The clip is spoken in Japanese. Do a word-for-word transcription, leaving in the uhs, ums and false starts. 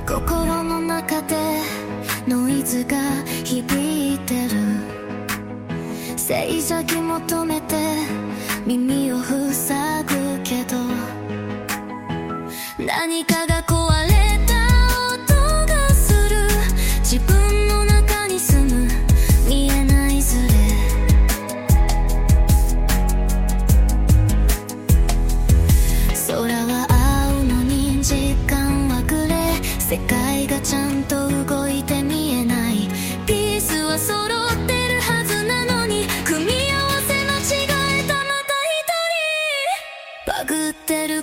心の中でノイズが響いてる。静寂求めて耳を塞ぐけど、何かが壊れた音がする。自分の中に住む見えないズレ。空は青のに時間はグレー。世界がちゃんと動いて見えない。ピースは揃ってるはずなのに、組み合わせ間違えたまた一人。バグってる